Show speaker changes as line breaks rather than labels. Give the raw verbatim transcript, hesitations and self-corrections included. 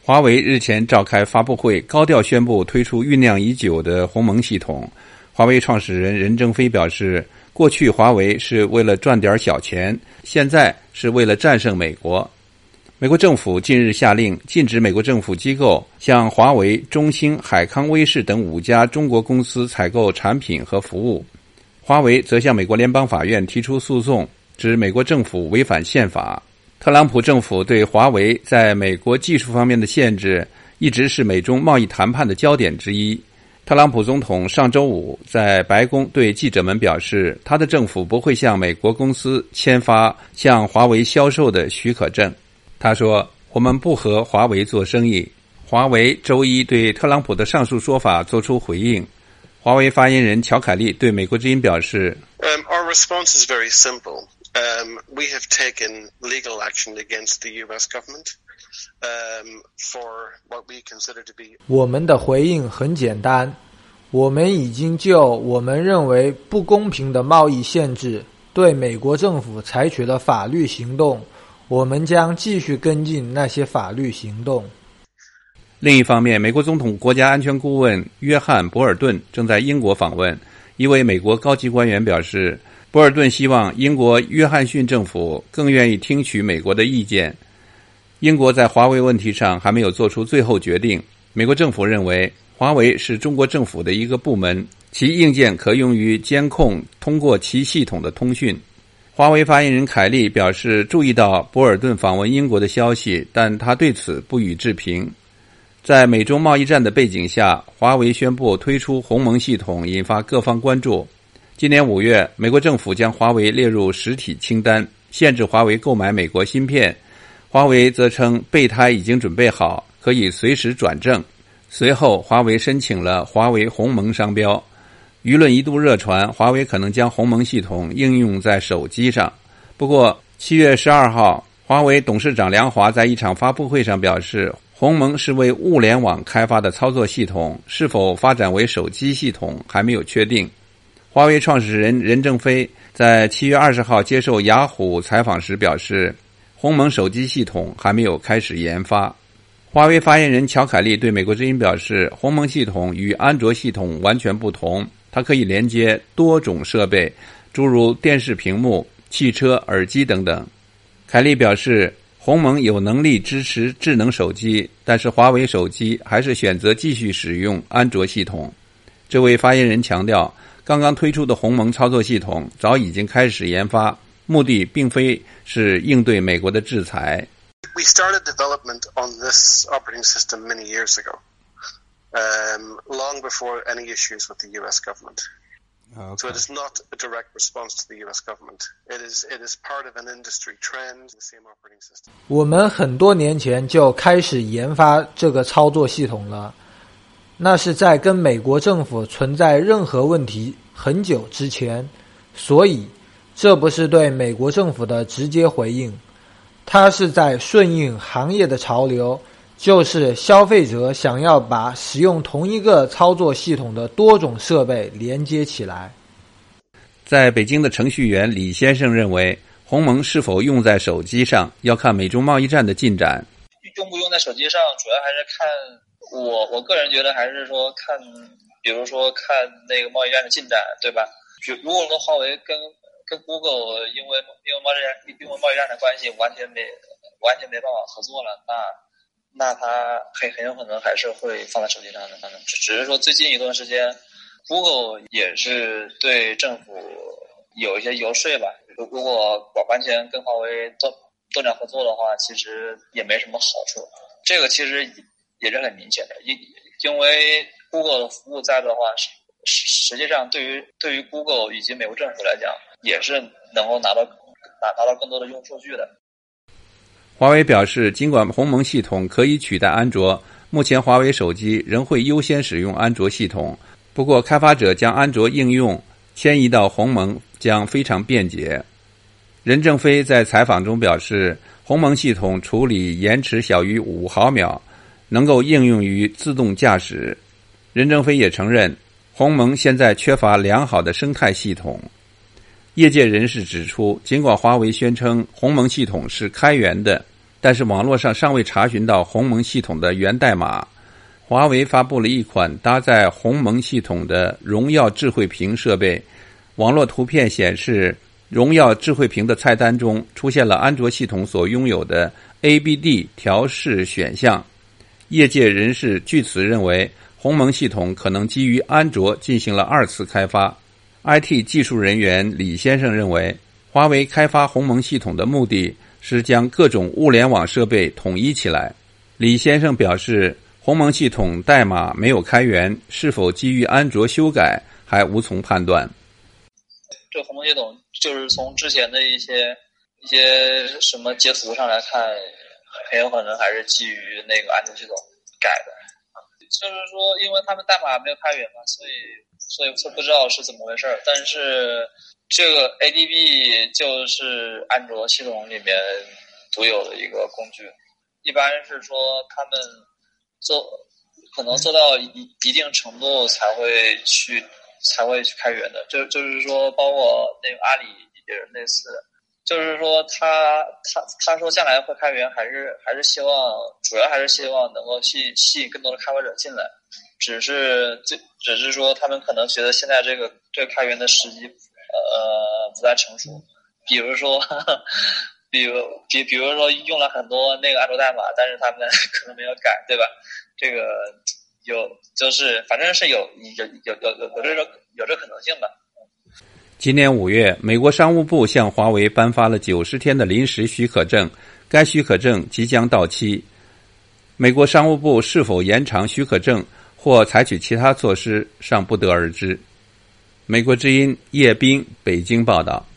华为日前召开发布会，高调宣布推出酝酿已久的鸿蒙系统。华为创始人任正非表示，过去华为是为了赚点小钱，现在是为了战胜美国。美国政府近日下令禁止美国政府机构向华为、中兴、海康威视等五家中国公司采购产品和服务。华为则向美国联邦法院提出诉讼，指美国政府违反宪法。特朗普政府对华为在美国技术方面的限制一直是美中贸易谈判的焦点之一。特朗普总统上周五在白宫对记者们表示，他的政府不会向美国公司签发向华为销售的许可证。他说，我们不和华为做生意。华为周一对特朗普的上述说法作出回应。华为发言人乔凯利对美国之音表示、
um, Our response is very simple.Um, we have taken legal action against the U S government um, for what we consider to be...
我们的回应很简单，我们已经就我们认为不公平的贸易限制对美国政府采取了法律行动，我们将继续跟进那些法律行动。
另一方面，美国总统国家安全顾问约翰·博尔顿正在英国访问。一位美国高级官员表示，博尔顿希望英国约翰逊政府更愿意听取美国的意见。英国在华为问题上还没有做出最后决定。美国政府认为，华为是中国政府的一个部门，其硬件可用于监控通过其系统的通讯。华为发言人凯利表示，注意到博尔顿访问英国的消息，但他对此不予置评。在美中贸易战的背景下，华为宣布推出鸿蒙系统，引发各方关注。今年五月，美国政府将华为列入实体清单，限制华为购买美国芯片。华为则称备胎已经准备好，可以随时转正。随后，华为申请了华为鸿蒙商标。舆论一度热传，华为可能将鸿蒙系统应用在手机上。不过，七月十二号，华为董事长梁华在一场发布会上表示，鸿蒙是为物联网开发的操作系统，是否发展为手机系统还没有确定。华为创始人任正非在七月二十号接受雅虎采访时表示，鸿蒙手机系统还没有开始研发。华为发言人乔凯利对美国之音表示，鸿蒙系统与安卓系统完全不同，它可以连接多种设备，诸如电视屏幕、汽车、耳机等等。凯利表示，鸿蒙有能力支持智能手机，但是华为手机还是选择继续使用安卓系统。这位发言人强调，刚刚推出的鸿蒙操作系统早已经开始研发，目的并非是应对美国的制裁。
We started development on this operating system many years ago, um, long before any issues with the U S government. Okay. So it is not a direct response to the U S government. It is, it is part of an industry trend, the same operating system.
我们很多年前就开始研发这个操作系统了，那是在跟美国政府存在任何问题很久之前，所以这不是对美国政府的直接回应，它是在顺应行业的潮流，就是消费者想要把使用同一个操作系统的多种设备连接起来。
在北京的程序员李先生认为，鸿蒙是否用在手机上要看美中贸易战的进展。
用不用在手机上主要还是看我我个人觉得还是说看比如说看那个贸易战的进展，对吧？如果说华为跟跟 Google 因为因为贸易战因为贸易战的关系完全没完全没办法合作了，那那它很很有可能还是会放在手机上的。只只是说最近一段时间 Google 也是对政府有一些游说吧，如果完全跟华为多多点合作的话，其实也没什么好处。这个其实也是很明显的，因因为 Google 的服务在的话，实际上对于对于 Google 以及美国政府来讲，也是能够拿到拿拿到更多的用数据的。
华为表示，尽管鸿蒙系统可以取代安卓，目前华为手机仍会优先使用安卓系统。不过，开发者将安卓应用迁移到鸿蒙将非常便捷。任正非在采访中表示，鸿蒙系统处理延迟小于五毫秒，能够应用于自动驾驶。任正非也承认，鸿蒙现在缺乏良好的生态系统。业界人士指出，尽管华为宣称鸿蒙系统是开源的， 但是网络上尚未查询到鸿蒙系统的源代码。华为发布了一款搭载鸿蒙系统的荣耀智慧屏设备，网络图片显示，荣耀智慧屏的菜单中出现了安卓系统所拥有的 A B D 调试选项。业界人士据此认为，鸿蒙系统可能基于安卓进行了二次开发。I T 技术人员李先生认为，华为开发鸿蒙系统的目的是将各种物联网设备统一起来。李先生表示，鸿蒙系统代码没有开源，是否基于安卓修改还无从判断。
这鸿蒙系统就是从之前的一些一些什么截图上来看，很有可能还是基于那个安卓系统改的。就是说，因为他们代码没有开源嘛，所以所以不知道是怎么回事。但是这个 A D B 就是安卓系统里面独有的一个工具，一般是说他们做可能做到一一定程度才会去才会去开源的。就就是说，包括那个阿里也是类似的。就是说他他他说将来会开源，还是还是希望主要还是希望能够吸引吸引更多的开发者进来，只是就只是说他们可能觉得现在这个这个开源的时机呃不太成熟，比如说比如比比如说用了很多那个安卓代码，但是他们可能没有改，对吧？这个有就是反正是有有有有有有这个有这可能性的。
今年五月，美国商务部向华为颁发了九十天的临时许可证，该许可证即将到期。美国商务部是否延长许可证或采取其他措施，尚不得而知。美国之音叶斌北京报道。